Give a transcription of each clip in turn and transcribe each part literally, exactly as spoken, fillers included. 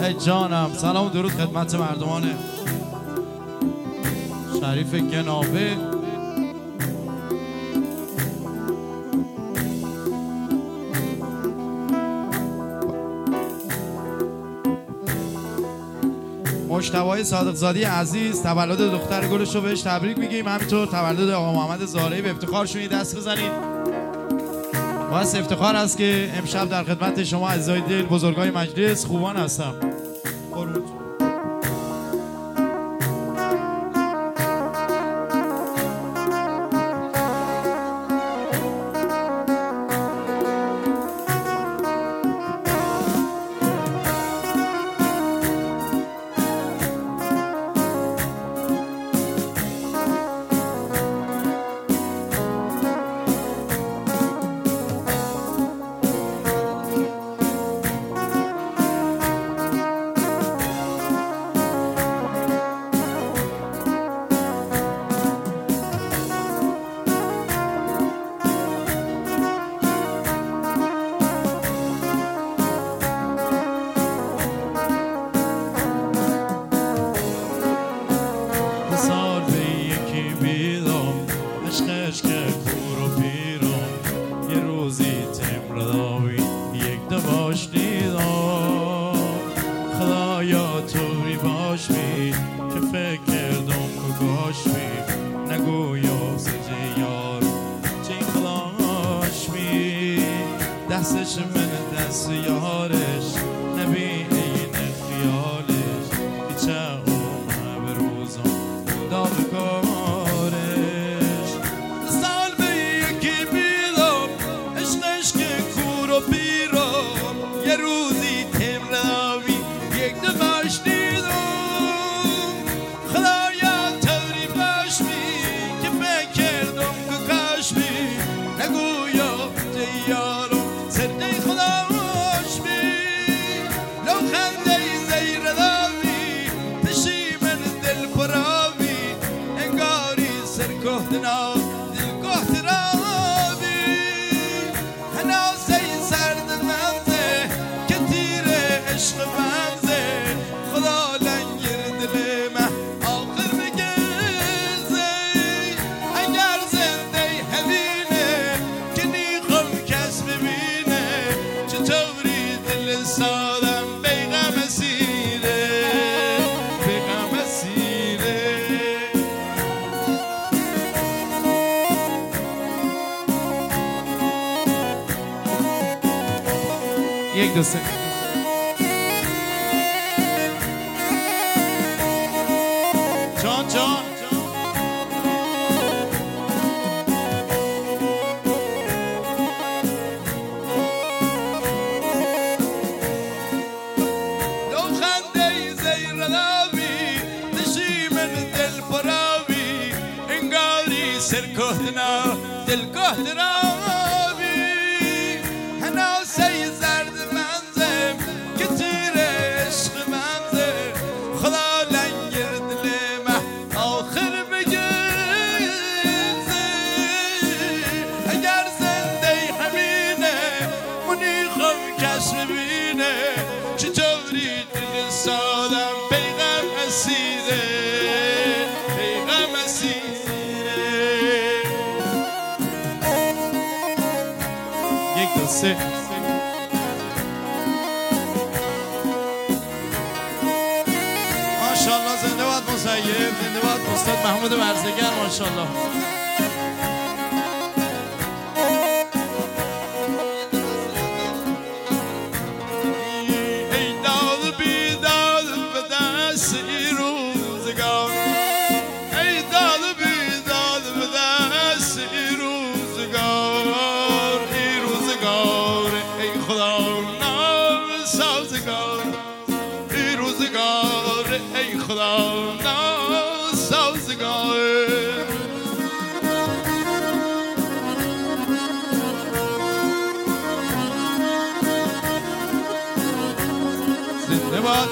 ای جانم. سلام و درود خدمت مردمان شریف گناوه. مجتبی صادقزادی عزیز تولد دختر گلش رو بهش تبریک میگیم. همینطور تولد آقا محمد زارعی به افتخارشون دست بزنید. باعث افتخار است که امشب در خدمت شما عزیزای دل بزرگای مجلس خوبان هستم. قربونتون. دستش من دست یارش نبی این خیالش بیچه اومه به روزم داغ کارش. سال به یکی بیدم عشقش که کور و بیرم یه روزی تمراوی یک دمش دیدم خدایا توری باش بی که بکردم که کاش بی نگویا دیار دل گهت رابی هنوز این سرد منزه که تیر عشق منزه خدا لنگر دل من آخر بگرزه اگر زنده همینه که نیخم کس ببینه چطوری دل سادم بیغم اسیره بیغم اسیره. یک دو سه جان جان لو خنده زیر لابی نشیمن دل پراوی انگاری سرکهدنا دل کهدراوی هنوز سی زرد منزم که تیر عشق منزم خدا لنگر دل من آخر بگرزه اگر زنده همینه منیخم کس ببینه چطوری دل سادم بیغم اسیره بیغم اسیره. یک دو سه ماشاءالله. زنده باد مسیب، زنده باد استاد محمود ورزگر ماشاءالله. ای داد بیداد به دست این روزگار ای داد بیداد به دست این روزگار این روزگار ای خدا نام سازگار این روزگار ای خدا نام سازگار. زنده باد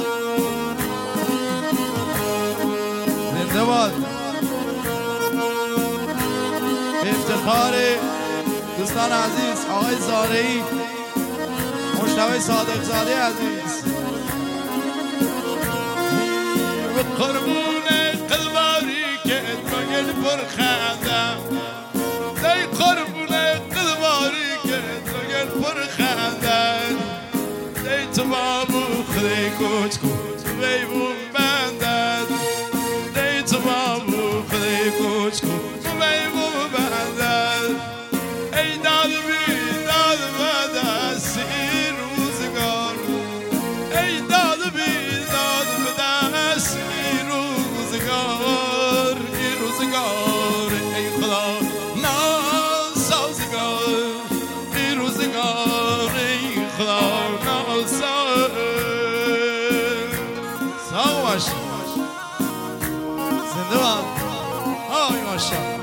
زنده باد. افتخار دوستان عزیز آقای زارعی، مجتبی صادقزاده عزیز، قربون قلباری که اتمگل پرخندم ای قربون قلباری که اتمگل پرخندم ای تو بابو خدای کوچ کوچ بیبون بندد ای تو بابو خدای کوچ کوچ بیبون بندد ای داد بی داد بدست این روزگار ای داد بی داد بدست این روزگار این روزگار ای خدا ناسازگار این روزگار ای خدا ناساز سلام باشی زنده باد آی ماشا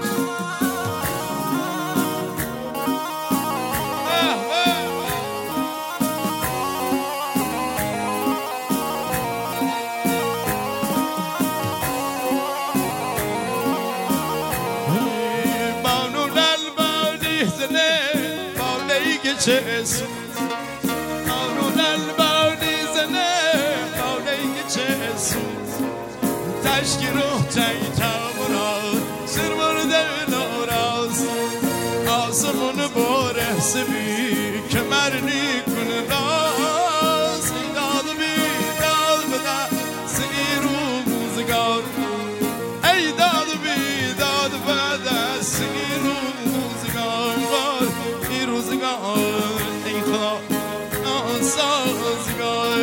چشم آنون البانی زنه باقی چشم تشکی روح تایی تامونا سر مرده ناراز آسمون باره سبی که مرنی کنه راز داد بی داد بده سی روزگار ای داد بی داد بده سی روزگار ای روزگار ای خدا ناسازگار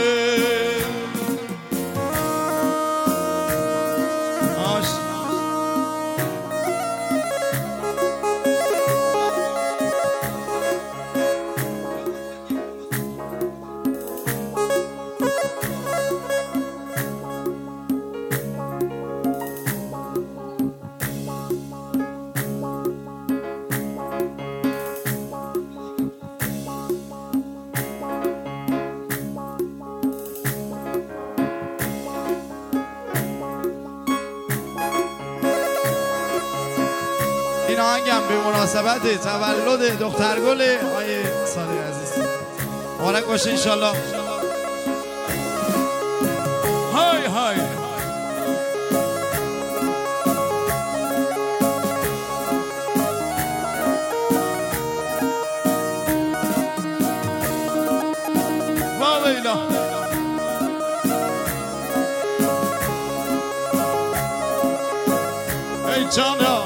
آش این آهنگم به مناسبت تولد دخترگل آقای صادق عزیز مبارک باشه انشالله های های با ویلا ای جانا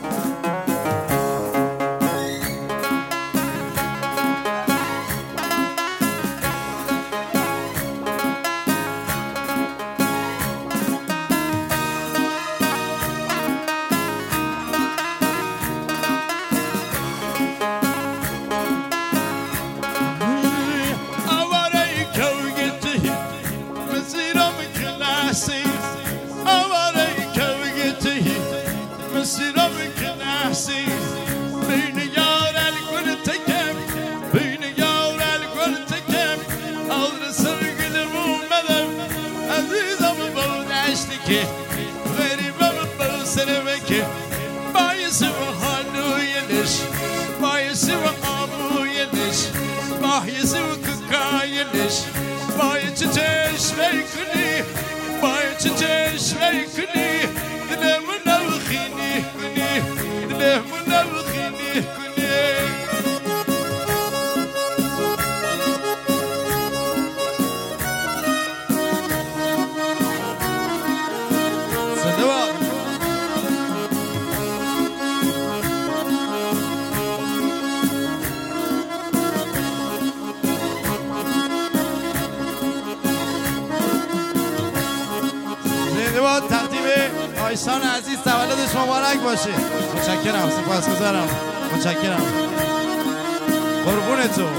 آیسان عزیز تولدش مبارک باشه متشکرم سپاسگزارم متشکرم قربون تو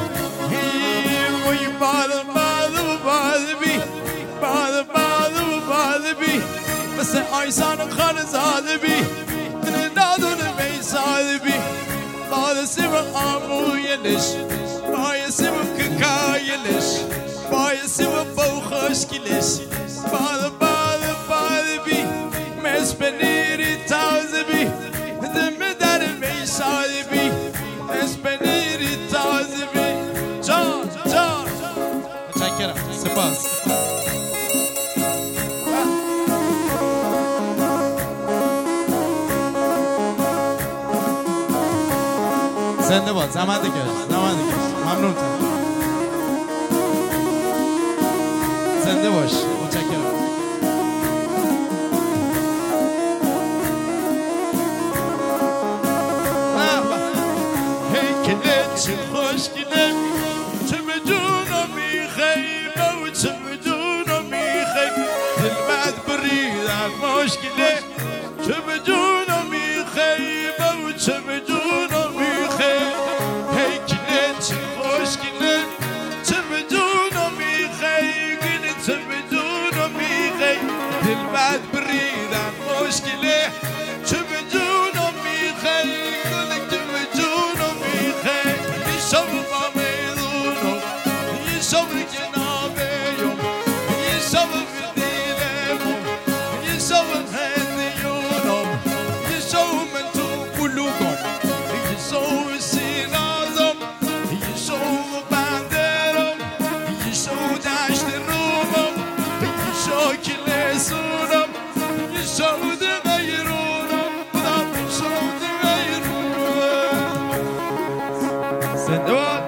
باد باد باد بی باد باد باد بی مثل آیسان خان زاده بی دل دادون میزاده بی باد سیم آموینش بای سیم ککایلش بای سیم بو خوشگلش باد باد باد بی اسپنیری تازه بی دم در میشاده بی اسپنیری تازه بی جان جان متشکرم سپاس زنده باد، زحمت کش، زحمت کش. ممنون. زنده باش. متشکرم. هی کله چه خوشگله، چه بدونم میخوای و چه بدونم میخوای، دل بد بریدن مشکله، چه بدونم میخوای و چه بدونم میخوای. هی کله چه خوشگله، چه بدونم میخوای، گله چه بدونم میخوای، دل بد بریدن مشکله، چه بدونم میخوای، گله چه بدونم میخوای. یه شب با میدونم، یه شب جنابیم، یه شب بدیلم، یه شب هندیونم، یه شب من تو قلوبم، یه شب سینازم، یه شب بندرم، یه شب دشت رومم، یه شب کلسونم، یه شب دغیرونم، یه شب دغیرونم. زنده باد.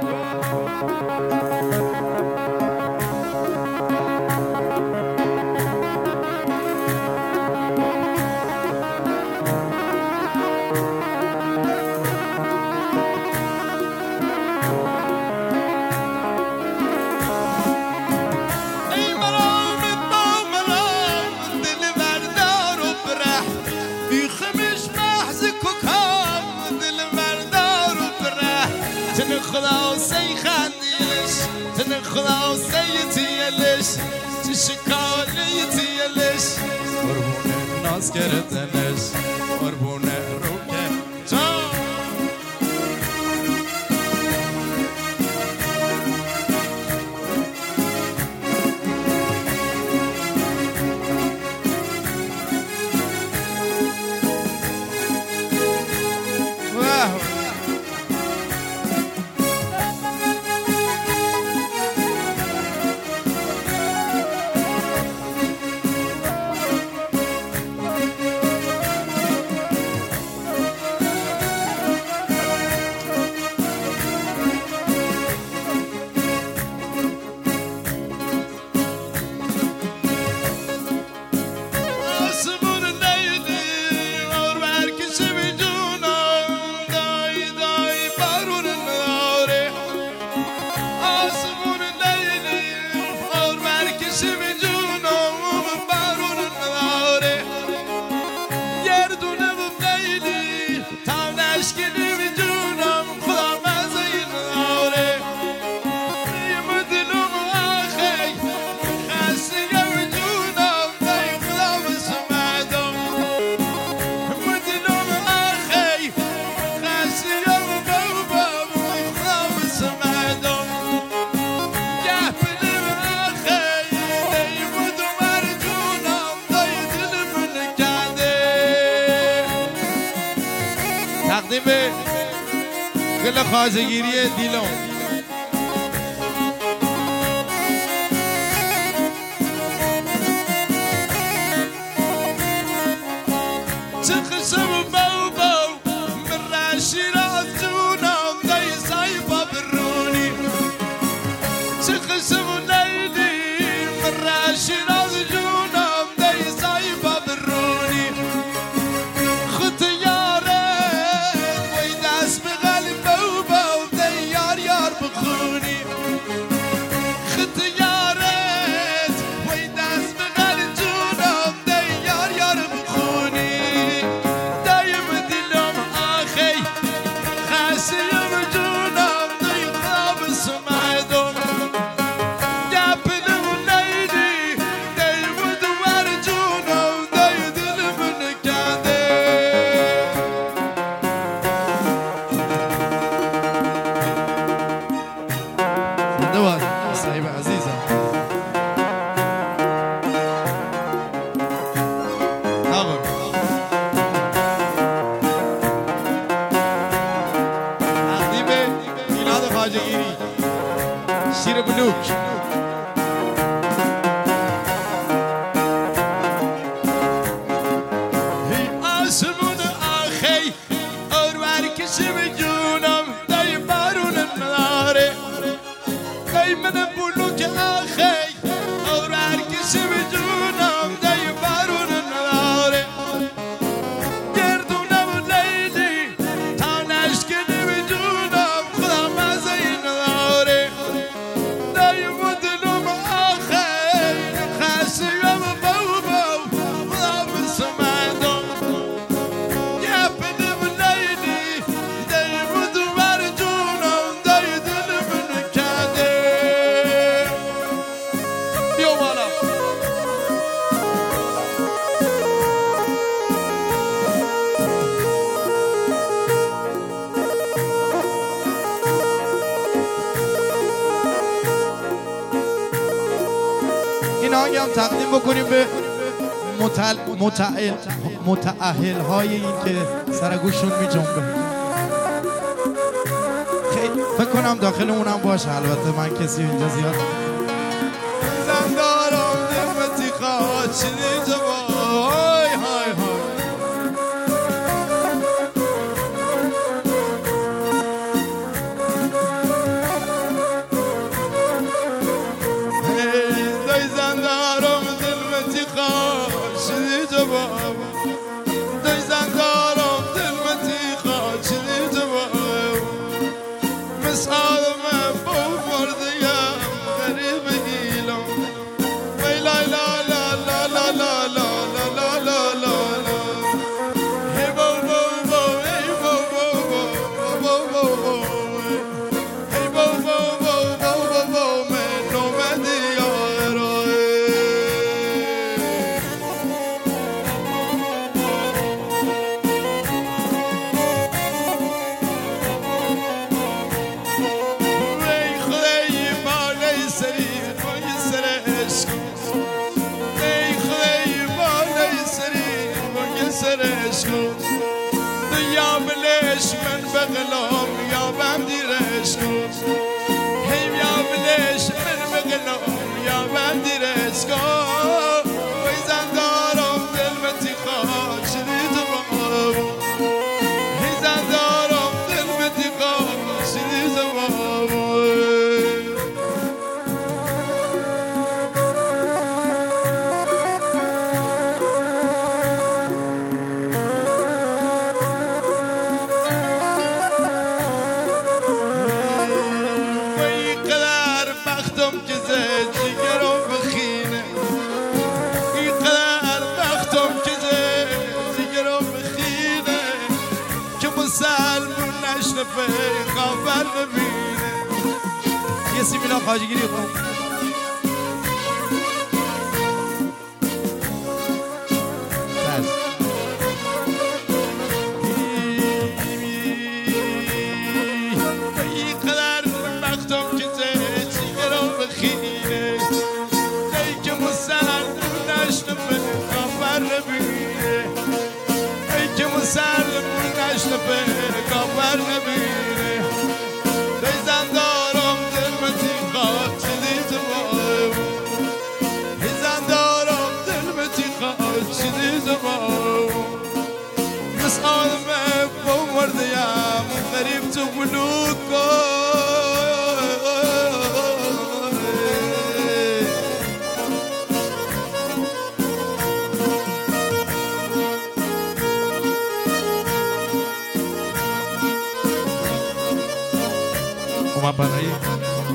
ای مرام با مرام دل بردار و برح، بیخمش محض ککام دل بردار و برح، تن خدا سی خندیلش، تن خدا سی تیلش، چه شکالی تیلش، قربون ناز کردنش، قربون رو که جان. آسمون لیلی اور برکش بدونم، دای دای بارون ناره. آسمون لیلی اور برکش بدونم، بارون ناره. گردونه و لیلی تا نشکنی بدونم، خدا مزه ناره. نیم دلم آخی خسته بدونم، دای خدا بسمدم. مدلم آخی خسته بابام، خدا بسمدم. گه بلم آخی نیم دومر جونم، دای دلم نکرده. تقدیم به گل خواجه‌گیری دیلون. چه خشم بابا من رشی رفتونم، دای سایبا برونی. چه خشم لیلی من رشی رفتونم، دای سایبا برونی. خود یاره وی دست به قلب بابا، دای یار یار بخونی. خود یاره وی دست به قلب جونم، دای یار یار بخونی. دایم دلم آخی خسیم جونم، دای خواب سمعدم. گپلم لیلی دای بدور جونم، دای دلم نکرده. زنده باد صاحب عزیزم. آقا تقدیم به میلاد خواجه‌گیری شیر بلوک. هی آسمون آخی اور برکش به جونم، نداره دایمن بلوک آخی اور هرکشی به جونم دای بارون نداره گردونم لیلی تا نشکنی به جونم خدا مزهی نداره دای مدلوم آخی خشیم باو باو خدا بسمدم گپنم لیلی دای مدو بر جونم دای دلم نکده بیا بالا این آهنگ هم تقدیم بکنیم به متعل متعل متأهل های این که سرگوششون می جنبه خیلی فکر کنم داخل اونم باشه البته من کسی اینجا زیاد زندارم نمتی خواهد چنی جواب های های های دای زندارم دلمتی خواهد چنی جواب دای زندارم دلمتی خواهد چنی جواب مثال من با مردیم غریب گیلم وی لا لا لا لا لا لا لا لا لا لا لا هی بو بو بو هی بو بو بو بو بو بو هی بو بو بو بو بو بو من اومدی یارای وی خدای بالای سری بای سر عشق وی خدای بالای سری بای سر عشق یا بلش من بغلام یا بم دیر عشق هی یا بلش من بغلام یا بم دیر عشق وی زندارم دلمتی خواهد شدی جواب هی زندارم دلمتی خواهد شدی جواب وی قدر بختم که زد جگرم بخینه این قدر بختم که زد جگرم بخینه که مسلمون نشنفه خبر نبینه یه سیمینا خواجگیری خون این قدر بختم که زد جگرم بخینه ای که مسلمون نشنفه خبر نبینه ای که مسلمون نشنفه خبر نبینه دای زندارم دلمتی خواهد شدی جواب ای زندارم دلمتی خواهد شدی جواب مثال من با مردیم غریب تو بلوکو اومد برای